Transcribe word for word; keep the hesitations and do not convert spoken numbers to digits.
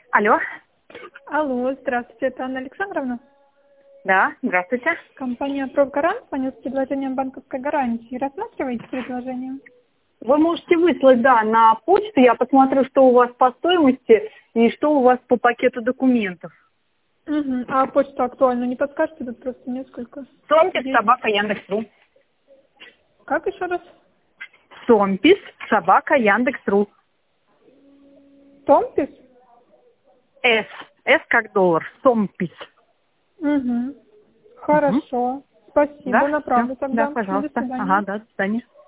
Алло. Алло, здравствуйте, это Анна Александровна. Да, здравствуйте. Компания «Пробгарант» звонит с предложением банковской гарантии. Рассматриваете предложение? Вы можете выслать, да, на почту. Я посмотрю, что у вас по стоимости и что у вас по пакету документов. Угу. А почту актуальну не подскажете? Тут просто несколько. Сомпис, Есть. собака, Яндекс.ру. Как еще раз? Сомпис, собака, Яндекс.ру. Томпис? С. С как доллар. Сомпис. Угу. Хорошо. Угу. Спасибо, Да, направлю все. Да, тогда. До пожалуйста. свидания. Ага, да, до свидания.